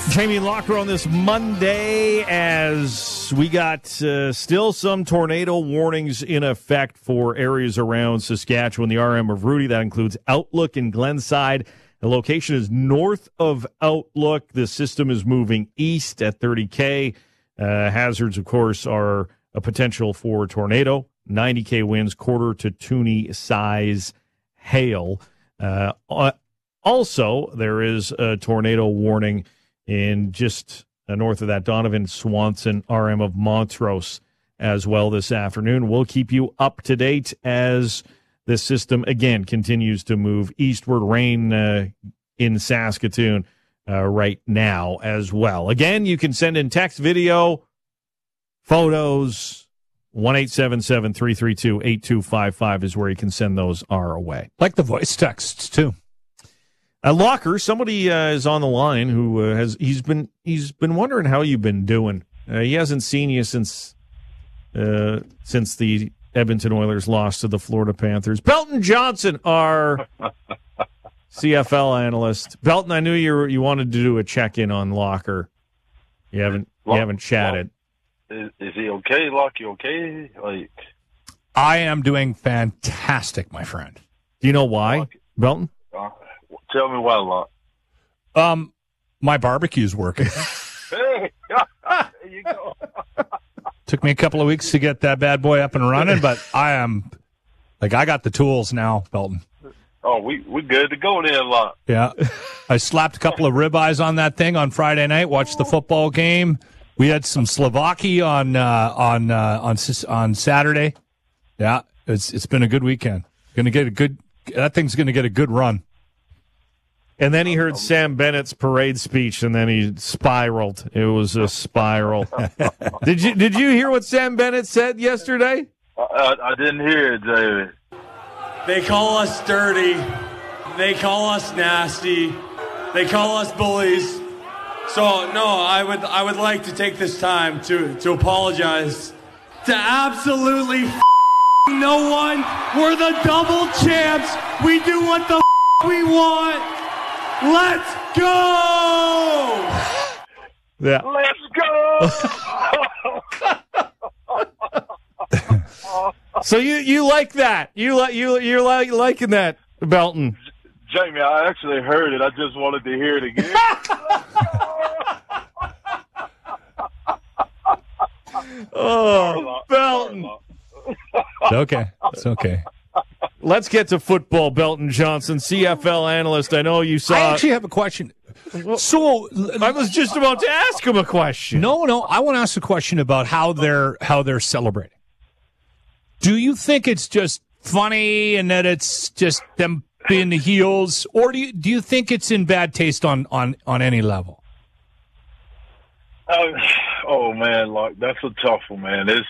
Jamie Locker on this Monday as we got still some tornado warnings in effect for areas around Saskatchewan, the RM of Rudy. That includes Outlook and Glenside. The location is north of Outlook. The system is moving east at 30K. Hazards, of course, are a potential for tornado, 90K winds, quarter to toonie size hail. Also, there is a tornado warning in just north of that, Donovan Swanson, RM of Montrose, as well this afternoon. We'll keep you up to date as the system, again, continues to move eastward. Rain in Saskatoon right now as well. Again, you can send in text, video, photos. 1-877-332-8255 is where you can send those our way. Like the voice texts, too. Locker, somebody is on the line who he's been wondering how you've been doing. He hasn't seen you since the Edmonton Oilers lost to the Florida Panthers. Belton Johnson, our CFL analyst. Belton, I knew you wanted to do a check-in on Locker. You haven't chatted. Is he okay, Locke? You okay? I am doing fantastic, my friend. Do you know why, Belton? Tell me why, Locke. My barbecue's working. Hey, there you go. Took me a couple of weeks to get that bad boy up and running, but I got the tools now, Belton. Oh, we good to go there, Locke. Yeah. I slapped a couple of ribeyes on that thing on Friday night, watched the football game. We had some Slovakia on Saturday. Yeah, it's been a good weekend. That thing's going to get a good run. And then he heard Sam Bennett's parade speech, and then he spiraled. It was a spiral. Did you hear what Sam Bennett said yesterday? I didn't hear it, David. They call us dirty. They call us nasty. They call us bullies. So, no, I would like to take this time to apologize to absolutely no one. We're the double champs. We do what the we want. Let's go! Yeah. Let's go! So you like that? You're liking that, Belton? Jamie, I actually heard it. I just wanted to hear it again. Oh, Belton. It's okay. Let's get to football, Belton Johnson, CFL analyst. I know you saw. I actually have a question. So I was just about to ask him a question. No, I want to ask a question about how they're celebrating. Do you think it's just funny and that it's just them being the heels, or do you think it's in bad taste on any level? Oh man, like that's a tough one, man. It's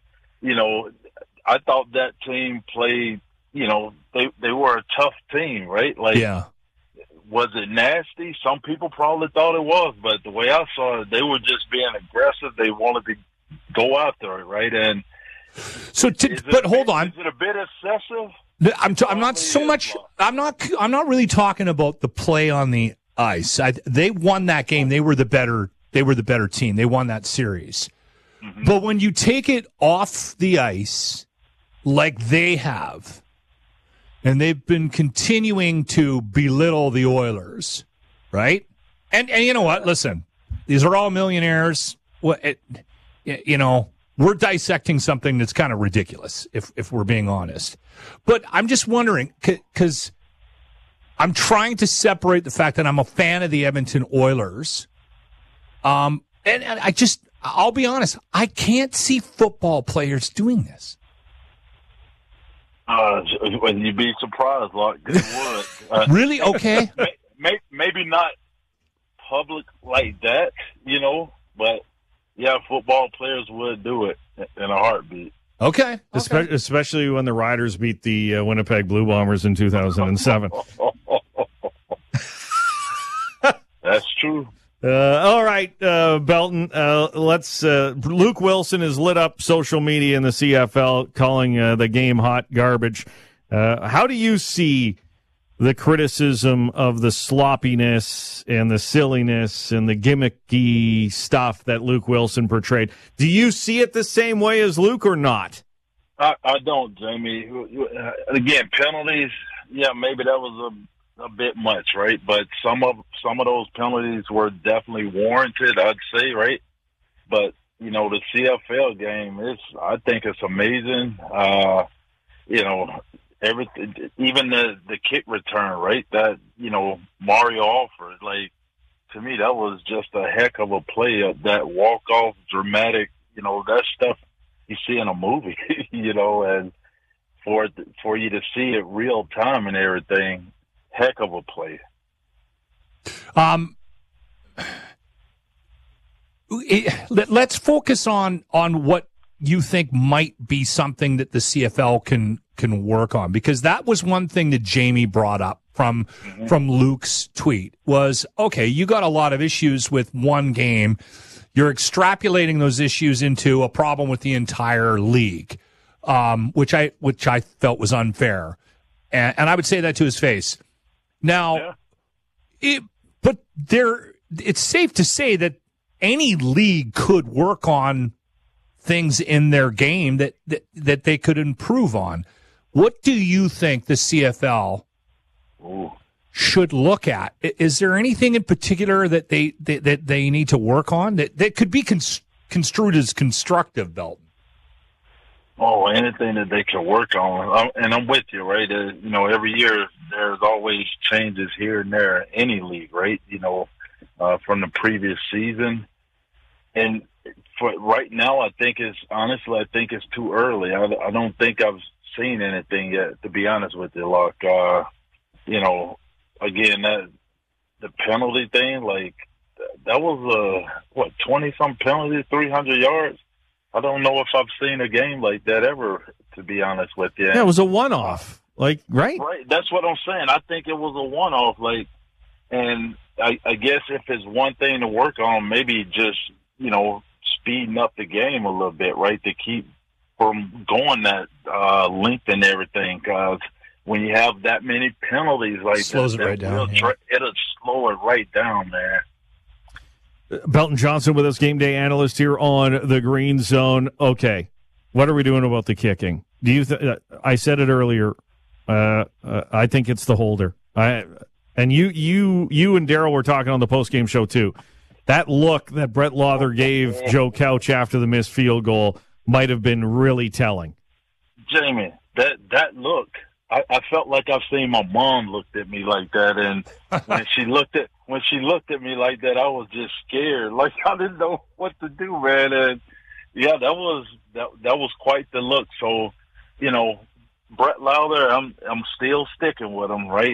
I thought that team played. They were a tough team, right? Yeah. Was it nasty? Some people probably thought it was, but the way I saw it, they were just being aggressive. They wanted to go after it, right? And so, but hold on, is it a bit excessive? I'm not so much. I'm not really talking about the play on the ice. They won that game. They were the better team. They won that series. Mm-hmm. But when you take it off the ice, like they have, and they've been continuing to belittle the Oilers, right? And you know what? Listen, these are all millionaires. We're dissecting something that's kind of ridiculous, if we're being honest. But I'm just wondering, because I'm trying to separate the fact that I'm a fan of the Edmonton Oilers. And I'll be honest, I can't see football players doing this. When you'd be surprised, like they would. Really? Okay. Maybe not public like that, but yeah, football players would do it in a heartbeat. Okay. Especially when the Riders beat the Winnipeg Blue Bombers in 2007. That's true. All right, Belton. Let's. Luke Wilson has lit up social media in the CFL, calling the game hot garbage. How do you see the criticism of the sloppiness and the silliness and the gimmicky stuff that Luke Wilson portrayed. Do you see it the same way as Luke or not? I don't, Jamie. Again, penalties, yeah, maybe that was a bit much, right? But some of those penalties were definitely warranted, I'd say, right? But, the CFL game I think it's amazing. Everything, even the kick return, right? That, Mario offered, to me, that was just a heck of a play. That walk-off, dramatic, that stuff you see in a movie, and for you to see it real time and everything, heck of a play. Let's focus on what you think might be something that the CFL can work on, because that was one thing that Jamie brought up from Luke's tweet was, okay, you got a lot of issues with one game. You're extrapolating those issues into a problem with the entire league, which I felt was unfair. And I would say that to his face. Now, it's safe to say that any league could work on things in their game that they could improve on. What do you think the CFL should look at? Is there anything in particular that they need to work on that could be construed as constructive, Belton? Oh, anything that they can work on. And I'm with you, right? Every year there's always changes here and there, any league, right? From the previous season. And for right now, I think it's too early. I don't think I've seen anything yet, to be honest with you. Again, the penalty thing, that was 20-some penalties, 300 yards. I don't know if I've seen a game like that ever, to be honest with you. Yeah, it was a one-off, right? Right, that's what I'm saying. I think it was a one-off, and I guess if it's one thing to work on, maybe just, speeding up the game a little bit, right, to keep from going that length and everything, because when you have that many penalties slows it right down. It'll slow it right down, man. Belton Johnson with us, game day analyst here on the Green Zone. Okay, what are we doing about the kicking? Do you? I said it earlier. I think it's the holder. And you and Daryl were talking on the postgame show too. That look that Brett Lauther gave Joe Couch after the missed field goal might have been really telling. Jamie, that look, I felt like I've seen my mom looked at me like that, and when she looked at me like that, I was just scared. I didn't know what to do, man. And yeah, that was quite the look. So, Brett Lauther, I'm still sticking with him, right?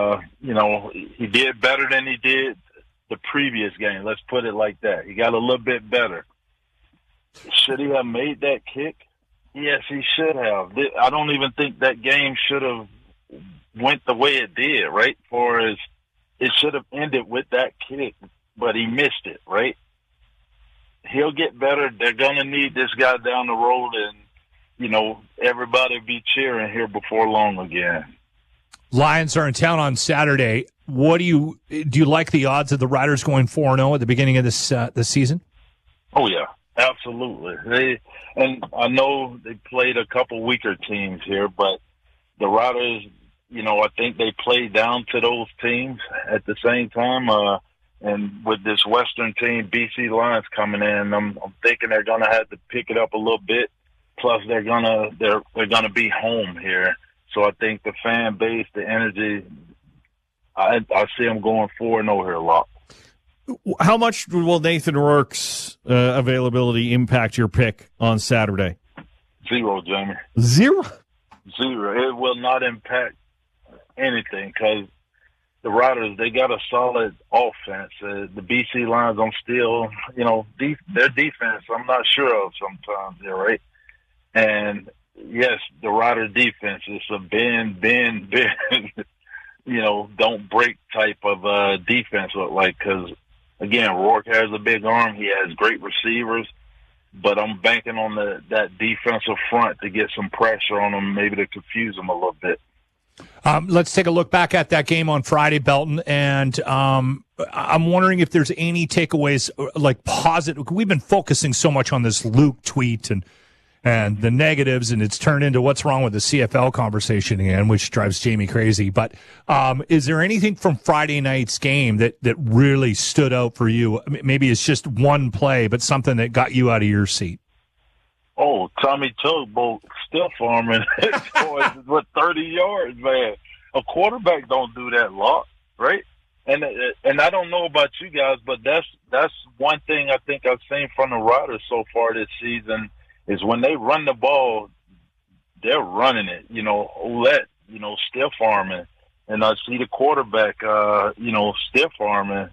He did better than he did the previous game. Let's put it like that. He got a little bit better. Should he have made that kick? Yes, he should have. I don't even think that game should have went the way it did, right? It should have ended with that kick, but he missed it, right? He'll get better. They're going to need this guy down the road, and, everybody will be cheering here before long again. Lions are in town on Saturday. What do you like the odds of the Riders going 4-0 at the beginning of this season? Oh, yeah, absolutely. And I know they played a couple weaker teams here, but the Riders, I think they played down to those teams at the same time. And with this Western team, BC Lions coming in, I'm thinking they're going to have to pick it up a little bit. Plus, they're gonna be home here, so I think the fan base, the energy, I see them going 4-0 here a lot. How much will Nathan Rourke's availability impact your pick on Saturday? 0, Jamie. 0? 0. It will not impact anything because the Riders, they got a solid offense. The BC Lions, I'm still, their defense, I'm not sure of sometimes, right? And, yes, the Rider defense is a bend, don't break type of defense, because, again, Rourke has a big arm. He has great receivers. But I'm banking on that defensive front to get some pressure on them, maybe to confuse them a little bit. Let's take a look back at that game on Friday, Belton, and I'm wondering if there's any takeaways, like positive. We've been focusing so much on this Luke tweet and the negatives, and it's turned into what's wrong with the CFL conversation again, which drives Jamie crazy. But is there anything from Friday night's game that really stood out for you? Maybe it's just one play, but something that got you out of your seat. Oh, Tommy Tugboat still farming with 30 yards, man. A quarterback don't do that a lot, right? And I don't know about you guys, but that's one thing I think I've seen from the Riders so far this season is when they run the ball, they're running it. Ouellette, stiff arming, and I see the quarterback, stiff arming.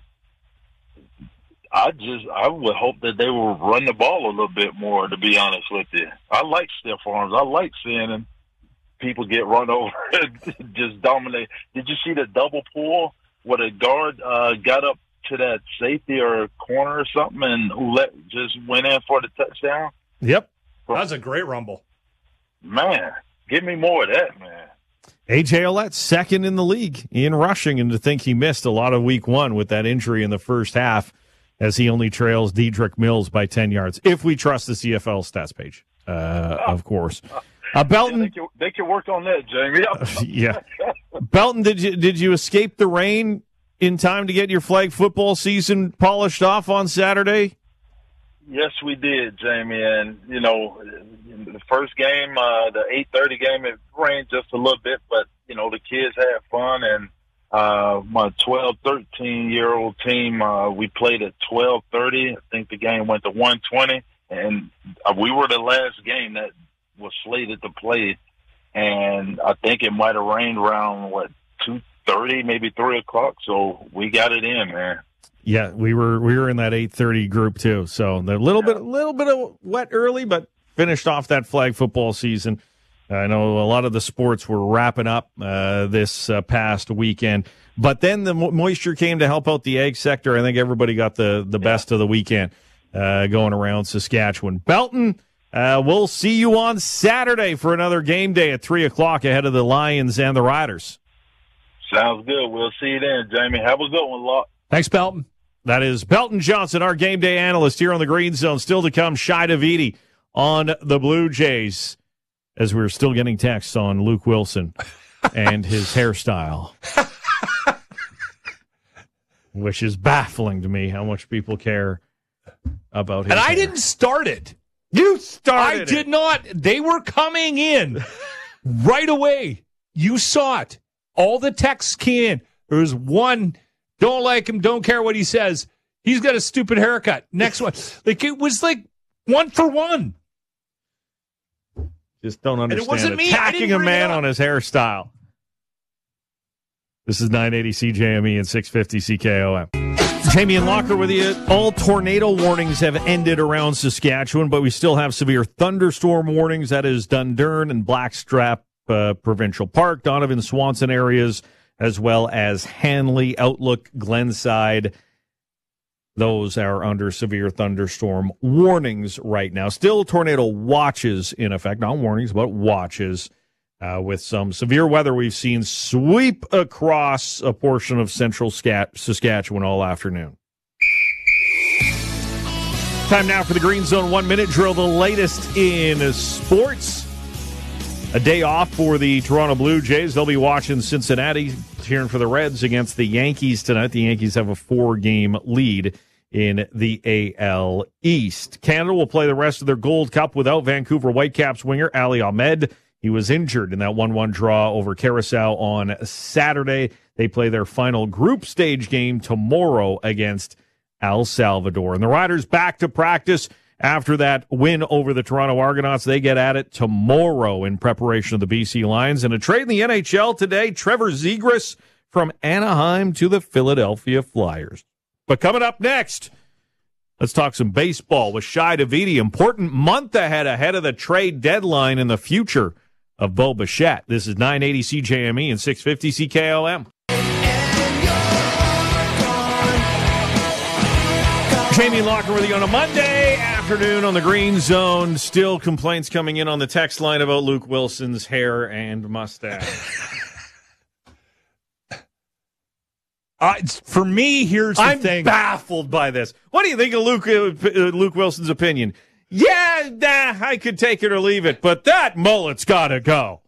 I would hope that they will run the ball a little bit more, to be honest with you. I like stiff arms. I like seeing people get run over and just dominate. Did you see the double pull where the guard got up to that safety or corner or something and Ouellette just went in for the touchdown? Yep. That was a great rumble. Man, give me more of that, man. A.J. Ouellette, second in the league in rushing, and to think he missed a lot of week one with that injury in the first half as he only trails Dedrick Mills by 10 yards, if we trust the CFL stats page, of course. Belton, yeah, they can work on that, Jamie. Yeah. Belton, did you escape the rain in time to get your flag football season polished off on Saturday? Yes, we did, Jamie. And, the first game, the 8:30 game, it rained just a little bit, but, the kids had fun. And my 12, 13-year-old team, we played at 12:30. I think the game went to 1:20. And we were the last game that was slated to play. And I think it might have rained around, 2:30, maybe 3 o'clock. So we got it in, man. Yeah, we were in that 8:30 group too. So a little bit of wet early, but finished off that flag football season. I know a lot of the sports were wrapping up this past weekend, but then the moisture came to help out the ag sector. I think everybody got the best of the weekend going around Saskatchewan. Belton, we'll see you on Saturday for another game day at 3 o'clock ahead of the Lions and the Riders. Sounds good. We'll see you then, Jamie. Have a good one, Locke. Thanks, Belton. That is Belton Johnson, our game day analyst here on the Green Zone. Still to come, Shai Davidi on the Blue Jays, as we're still getting texts on Luke Wilson and his hairstyle, which is baffling to me how much people care about his And I hair. didn't start it. You started I did not. They were coming in right away. You saw it. All the texts came in. There was one, don't like him, don't care what he says. He's got a stupid haircut. Next one. It was like 1 for 1. Just don't understand. And it wasn't me. Attacking a man on his hairstyle. This is 980 CJME and 650 CKOM. Jamie and Locker with you. All tornado warnings have ended around Saskatchewan, but we still have severe thunderstorm warnings. That is Dundurn and Blackstrap Provincial Park, Donovan, Swanson areas, as well as Hanley, Outlook, Glenside. Those are under severe thunderstorm warnings right now. Still tornado watches in effect. Not warnings, but watches. With some severe weather we've seen sweep across a portion of central Saskatchewan all afternoon. Time now for the Green Zone 1-minute drill, the latest in sports. A day off for the Toronto Blue Jays. They'll be watching Cincinnati, cheering for the Reds against the Yankees tonight. The Yankees have a 4-game lead in the AL East. Canada will play the rest of their Gold Cup without Vancouver Whitecaps winger Ali Ahmed. He was injured in that 1-1 draw over Curacao on Saturday. They play their final group stage game tomorrow against El Salvador. And the Riders back to practice after that win over the Toronto Argonauts. They get at it tomorrow in preparation of the BC Lions. And a trade in the NHL today, Trevor Zegras from Anaheim to the Philadelphia Flyers. But coming up next, let's talk some baseball with Shai Davidi. Important month ahead of the trade deadline in the future of Bo Bichette. This is 980 CJME and 650 CKOM. Jamie Locker with you on a Monday afternoon on the Green Zone. Still complaints coming in on the text line about Luke Wilson's hair and mustache. For me, here's the thing. I'm baffled by this. What do you think of Luke Wilson's opinion? Yeah, I could take it or leave it, but that mullet's got to go.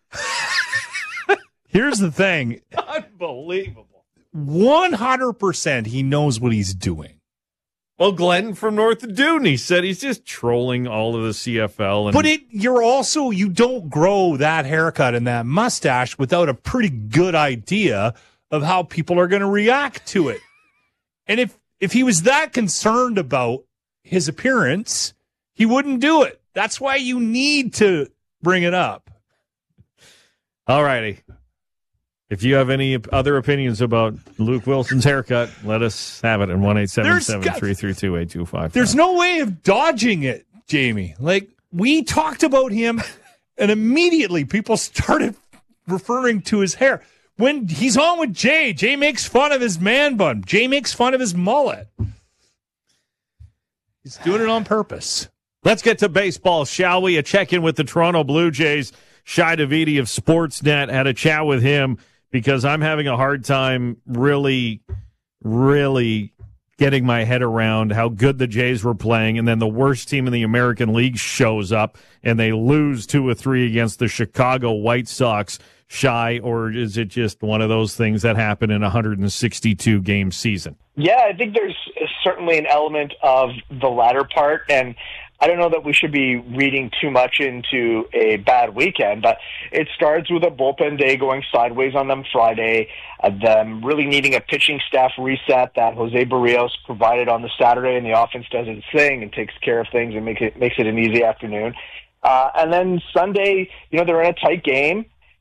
Here's the thing. Unbelievable. 100% he knows what he's doing. Well, Glenn from North of Dooney said he's just trolling all of the CFL. But you don't grow that haircut and that mustache without a pretty good idea of how people are going to react to it. And if he was that concerned about his appearance, he wouldn't do it. That's why you need to bring it up. All righty. If you have any other opinions about Luke Wilson's haircut, let us have it at 1-877-332-8255. There's no way of dodging it, Jamie. Like, we talked about him, and immediately people started referring to his hair. When he's on with Jay makes fun of his man bun. Jay makes fun of his mullet. He's doing it on purpose. Let's get to baseball, shall we? A check-in with the Toronto Blue Jays. Shai Davidi of Sportsnet had a chat with him because I'm having a hard time really getting my head around how good the Jays were playing, and then the worst team in the American League shows up and they lose 2 or 3 against the Chicago White Sox. Shai, or is it just one of those things that happen in a 162-game season? Yeah, I think there's certainly an element of the latter part, and I don't know that we should be reading too much into a bad weekend, but it starts with a bullpen day going sideways on them Friday, them really needing a pitching staff reset that Jose Barrios provided on the Saturday, and the offense does its thing and takes care of things and makes it an easy afternoon. And then Sunday, they're in a tight game,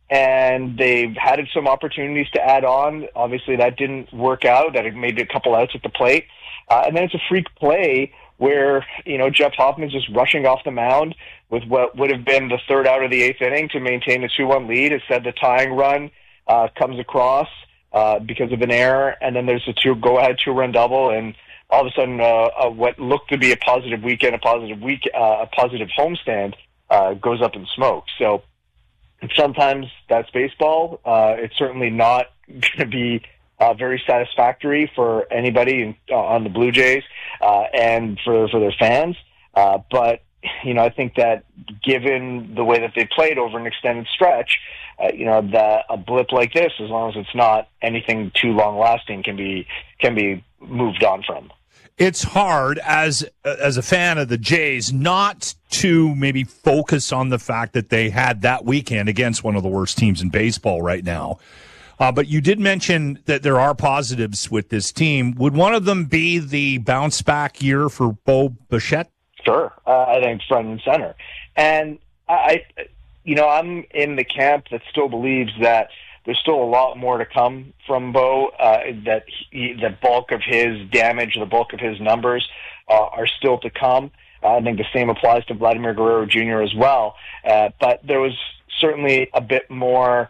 and they've had some opportunities to add on. Obviously, that didn't work out. That had made a couple outs at the plate. And then it's a freak play where, Jeff Hoffman's just rushing off the mound with what would have been the third out of the 8th inning to maintain the 2-1 lead. Instead, the tying run comes across because of an error, and then there's a go-ahead 2-run double, and all of a sudden what looked to be a positive weekend, a positive homestand goes up in smoke. So sometimes that's baseball. It's certainly not going to be very satisfactory for anybody on the Blue Jays and for their fans. But, I think that given the way that they played over an extended stretch, that a blip like this, as long as it's not anything too long-lasting, can be moved on from. It's hard as a fan of the Jays not to maybe focus on the fact that they had that weekend against one of the worst teams in baseball right now. But you did mention that there are positives with this team. Would one of them be the bounce-back year for Bo Bichette? Sure. I think front and center. And I'm in the camp that still believes that there's still a lot more to come from Bo, that the bulk of his damage, the bulk of his numbers are still to come. I think the same applies to Vladimir Guerrero Jr. as well. But there was certainly a bit more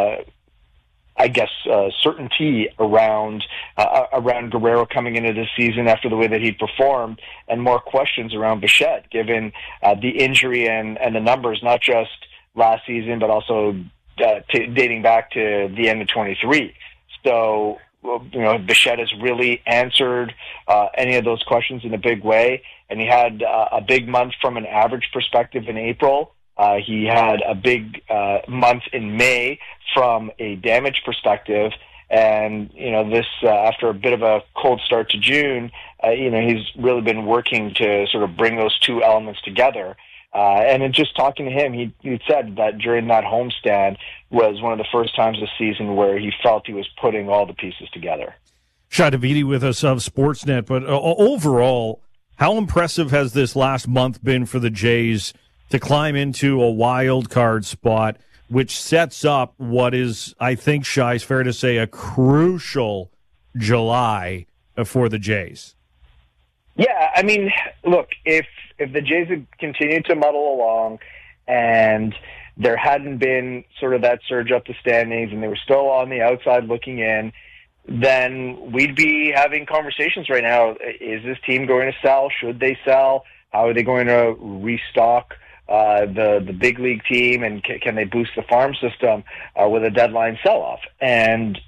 certainty around Guerrero coming into this season after the way that he performed, and more questions around Bichette, given the injury and the numbers, not just last season, but also dating back to the end of 23. So, Bichette has really answered any of those questions in a big way, and he had a big month from an average perspective in April. He had a big month in May from a damage perspective, and this after a bit of a cold start to June, he's really been working to sort of bring those two elements together. And in just talking to him, he said that during that homestand was one of the first times this season where he felt he was putting all the pieces together. Shai Davidi with us of Sportsnet, but overall, how impressive has this last month been for the Jays to climb into a wild card spot, which sets up what is, I think, Shai, is fair to say, a crucial July for the Jays? Yeah, I mean, look, if the Jays had continued to muddle along and there hadn't been sort of that surge up the standings and they were still on the outside looking in, then we'd be having conversations right now. Is this team going to sell? Should they sell? How are they going to restock the big league team, and can they boost the farm system with a deadline sell-off? And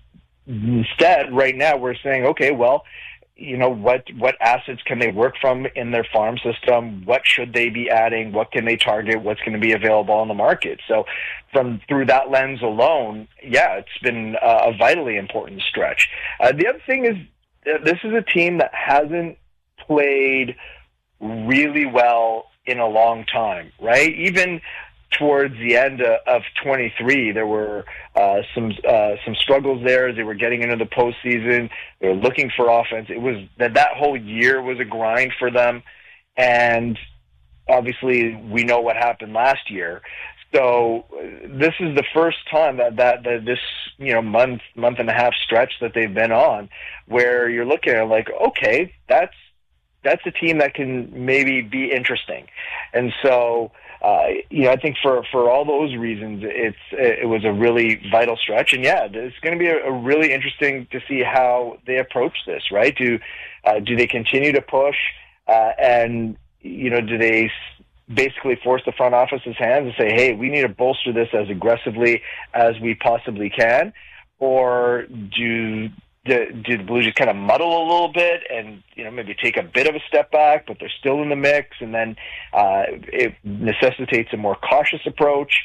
instead, right now, we're saying, okay, well, what assets can they work from in their farm system? What should they be adding? What can they target? What's going to be available on the market? So through that lens alone, it's been a vitally important stretch. The other thing is, this is a team that hasn't played really well in a long time, right? Even towards the end of 23, there were some struggles there as they were getting into the postseason. They were looking for offense. It was that whole year was a grind for them, and obviously we know what happened last year. So this is the first time that this month and a half stretch that they've been on, where you're looking at like, okay, that's a team that can maybe be interesting, and so. I think for all those reasons, it was a really vital stretch, and it's going to be a really interesting to see how they approach this. Right? Do they continue to push, and do they basically force the front office's hands and say, hey, we need to bolster this as aggressively as we possibly can, or do the Blue Jays kind of muddle a little bit and maybe take a bit of a step back, but they're still in the mix, and then it necessitates a more cautious approach.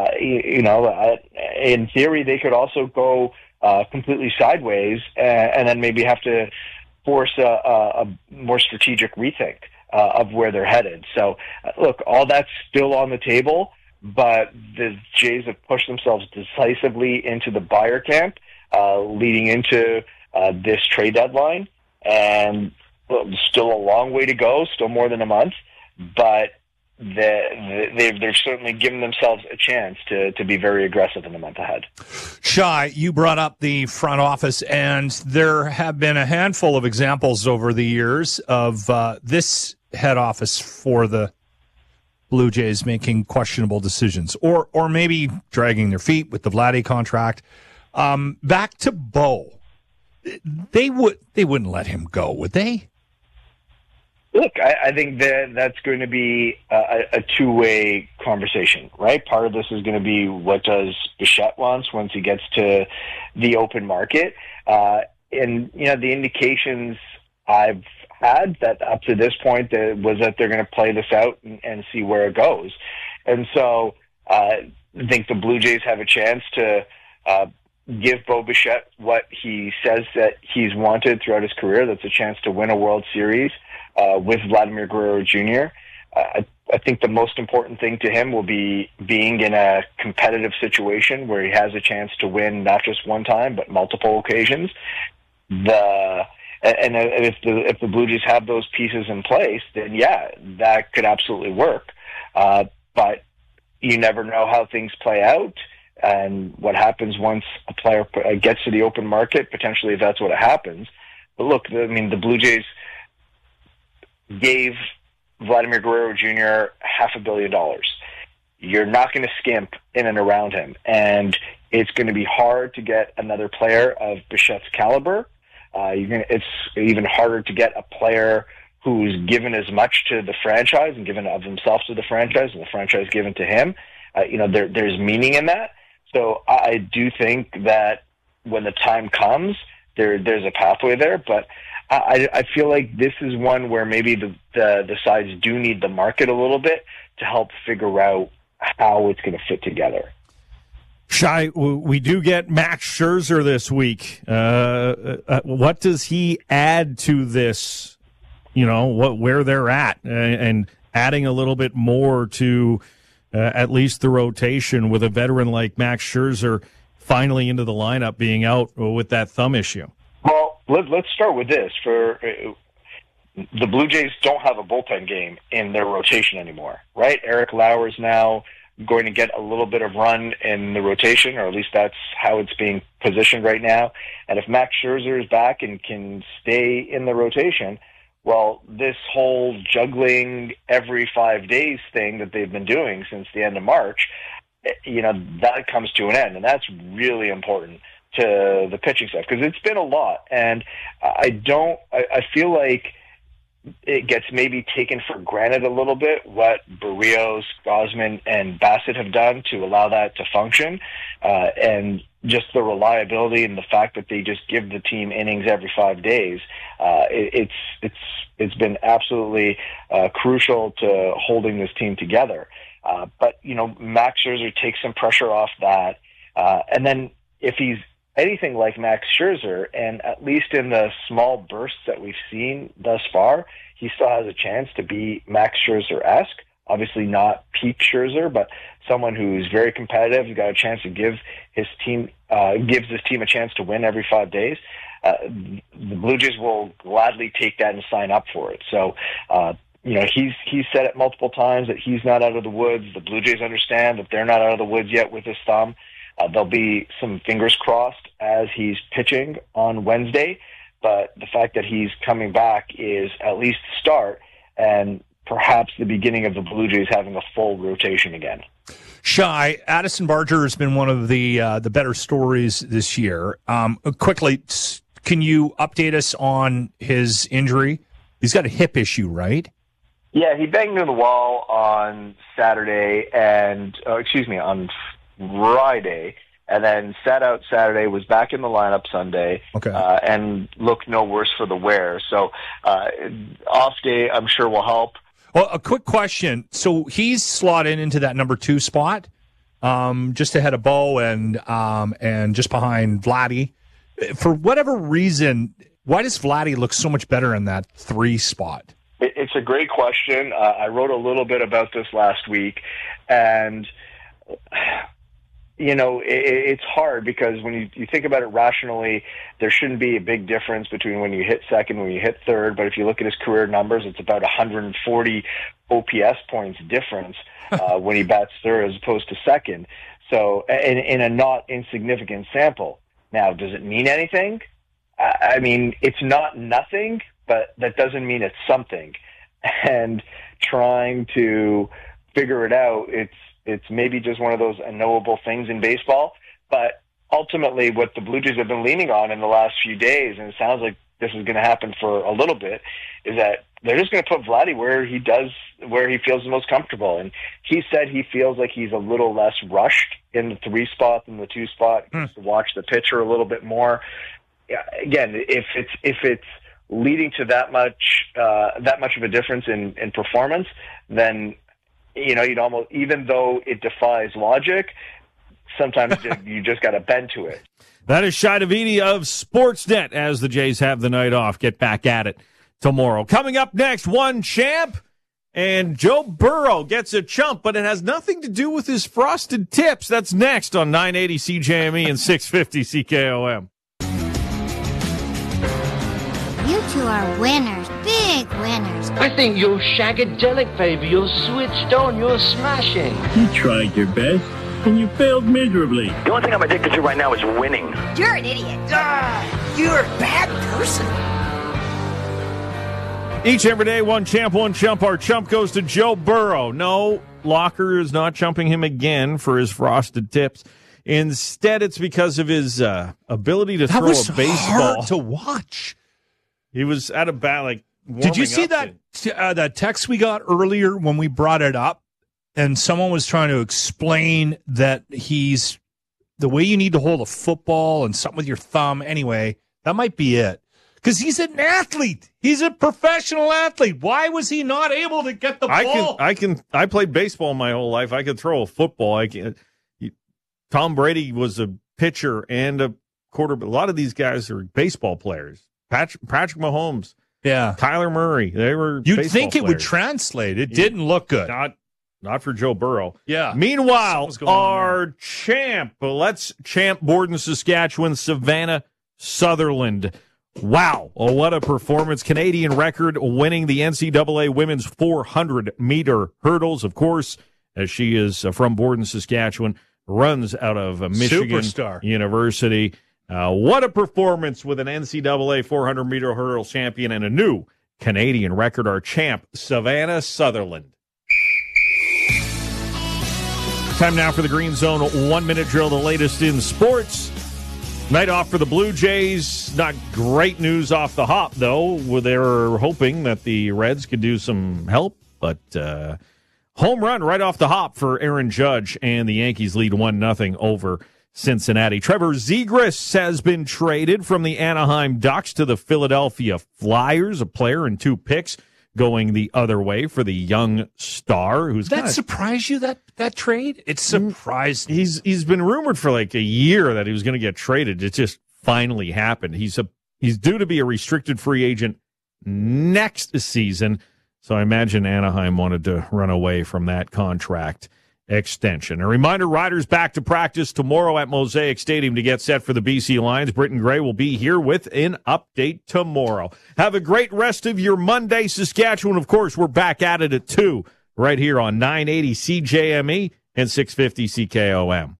In theory, they could also go completely sideways and then maybe have to force a more strategic rethink of where they're headed. So, look, all that's still on the table, but the Jays have pushed themselves decisively into the buyer camp, leading into this trade deadline, and still a long way to go, still more than a month, but they've certainly given themselves a chance to be very aggressive in the month ahead. Shai, you brought up the front office, and there have been a handful of examples over the years of this head office for the Blue Jays making questionable decisions, or maybe dragging their feet with the Vladdy contract. Back to Bo, they wouldn't let him go, would they? Look, I think that's going to be a two-way conversation, right? Part of this is going to be what does Bichette wants once he gets to the open market, and the indications I've had that up to this point was that they're going to play this out and see where it goes, and so I think the Blue Jays have a chance to give Bo Bichette what he says that he's wanted throughout his career. That's a chance to win a World Series with Vladimir Guerrero Jr. I think the most important thing to him will be being in a competitive situation where he has a chance to win not just one time, but multiple occasions. And if the Blue Jays have those pieces in place, then that could absolutely work. But you never know how things play out and what happens once a player gets to the open market, potentially if that's what happens. But look, the Blue Jays gave Vladimir Guerrero Jr. $500 million. You're not going to skimp in and around him, and it's going to be hard to get another player of Bichette's caliber. It's even harder to get a player who's given as much to the franchise and given of himself to the franchise, and the franchise given to him. There's meaning in that. So I do think that when the time comes, there's a pathway there. But I feel like this is one where maybe the sides do need the market a little bit to help figure out how it's going to fit together. Shai, we do get Max Scherzer this week. What does he add to this? Where they're at, and adding a little bit more to at least the rotation with a veteran like Max Scherzer finally into the lineup, being out with that thumb issue. Well, let's start with this. For the Blue Jays don't have a bullpen game in their rotation anymore, right? Eric Lauer is now going to get a little bit of run in the rotation, or at least that's how it's being positioned right now. And if Max Scherzer is back and can stay in the rotation, well, this whole juggling every 5 days thing that they've been doing since the end of March, that comes to an end. And that's really important to the pitching staff because it's been a lot. And I feel like it gets maybe taken for granted a little bit what Berrios, Gausman, and Bassett have done to allow that to function, and just the reliability and the fact that they just give the team innings every 5 days. It's been absolutely crucial to holding this team together. But Max Scherzer takes some pressure off that, and then if he's anything like Max Scherzer, and at least in the small bursts that we've seen thus far, he still has a chance to be Max Scherzer-esque. Obviously not peak Scherzer, but someone who's very competitive, who's got a chance to gives his team a chance to win every 5 days. The Blue Jays will gladly take that and sign up for it. So, he's said it multiple times that he's not out of the woods. The Blue Jays understand that they're not out of the woods yet with his thumb. There'll be some fingers crossed as he's pitching on Wednesday, but the fact that he's coming back is at least a start and perhaps the beginning of the Blue Jays having a full rotation again. Shy, Addison Barger has been one of the better stories this year. Quickly, can you update us on his injury? He's got a hip issue, right? Yeah, he banged into the wall on Saturday on Friday, and then sat out Saturday, was back in the lineup Sunday, and looked no worse for the wear. So off day, I'm sure, will help. Well, a quick question. So he's slotted into that number 2 spot, just ahead of Bo and just behind Vladdy. For whatever reason, why does Vladdy look so much better in that 3 spot? It's a great question. I wrote a little bit about this last week, and it's hard because when you think about it rationally, there shouldn't be a big difference between when you hit second and when you hit third. But if you look at his career numbers, it's about 140 OPS points difference when he bats third as opposed to second. So in a not insignificant sample. Now, does it mean anything? I mean, it's not nothing, but that doesn't mean it's something. And trying to figure it out, it's maybe just one of those unknowable things in baseball. But ultimately, what the Blue Jays have been leaning on in the last few days, and it sounds like this is going to happen for a little bit, is that they're just going to put Vladdy where he feels the most comfortable. And he said he feels like he's a little less rushed in the 3 spot than the 2 spot. He has to watch the pitcher a little bit more. Again, if it's leading to that much of a difference in performance, then you'd almost, even though it defies logic, sometimes you just got to bend to it. That is Shi Davidi of Sportsnet as the Jays have the night off. Get back at it tomorrow. Coming up next, one champ, and Joe Burrow gets a chump, but it has nothing to do with his frosted tips. That's next on 980 CJME and 650 CKOM. You two are winners, big winners. I think you're shagadelic, baby. You're switched on. You're smashing. You tried your best, and you failed miserably. The only thing I'm addicted to right now is winning. You're an idiot. You're a bad person. Each and every day, one champ, one chump. Our chump goes to Joe Burrow. No, Locker is not chumping him again for his frosted tips. Instead, it's because of his ability to throw a baseball. That was hard to watch. He was at a bat, like, did you see that text we got earlier when we brought it up? And someone was trying to explain that he's the way you need to hold a football and something with your thumb. Anyway, that might be it. Because he's an athlete. He's a professional athlete. Why was he not able to get the ball? I played baseball my whole life. I could throw a football. Tom Brady was a pitcher and a quarterback. A lot of these guys are baseball players. Patrick Mahomes. Yeah. Kyler Murray. They were You'd baseball think it players. would translate. It didn't look good. Not for Joe Burrow. Yeah. Meanwhile, our champ, let's champ Borden, Saskatchewan, Savannah Sutherland. Wow. Oh, what a performance. Canadian record winning the NCAA women's 400-meter hurdles, of course, as she is from Borden, Saskatchewan, runs out of Michigan University. What a performance with an NCAA 400-meter hurdle champion and a new Canadian record. Our champ, Savannah Sutherland. Time now for the Green Zone 1-minute drill, the latest in sports. Night off for the Blue Jays. Not great news off the hop, though. They were hoping that the Reds could do some help, but home run right off the hop for Aaron Judge, and the Yankees lead 1-0 over Cincinnati. Trevor Zegras has been traded from the Anaheim Ducks to the Philadelphia Flyers, a player and 2 picks going the other way for the young star. Who's that surprised you, that trade? It surprised me. He's been rumored for like a year that he was going to get traded. It just finally happened. He's due to be a restricted free agent next season, so I imagine Anaheim wanted to run away from that contract extension. A reminder, Riders back to practice tomorrow at Mosaic Stadium to get set for the BC Lions. Britton Gray will be here with an update tomorrow. Have a great rest of your Monday, Saskatchewan. Of course, we're back at it at 2 right here on 980 CJME and 650 CKOM.